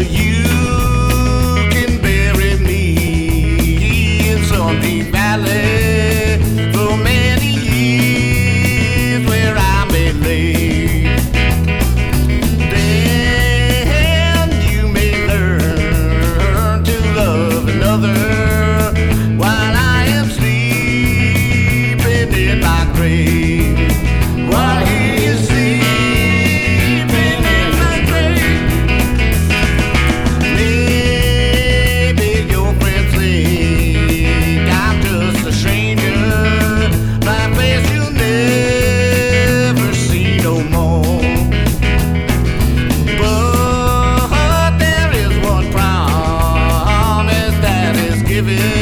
you can bury me in some deep valley for many years where I may lay. Then you may learn to love another while I am sleeping in my grave. While he is sleeping in my grave. Maybe your friends think I'm just a stranger, my face you'll never see no more. But there is one promise that is given.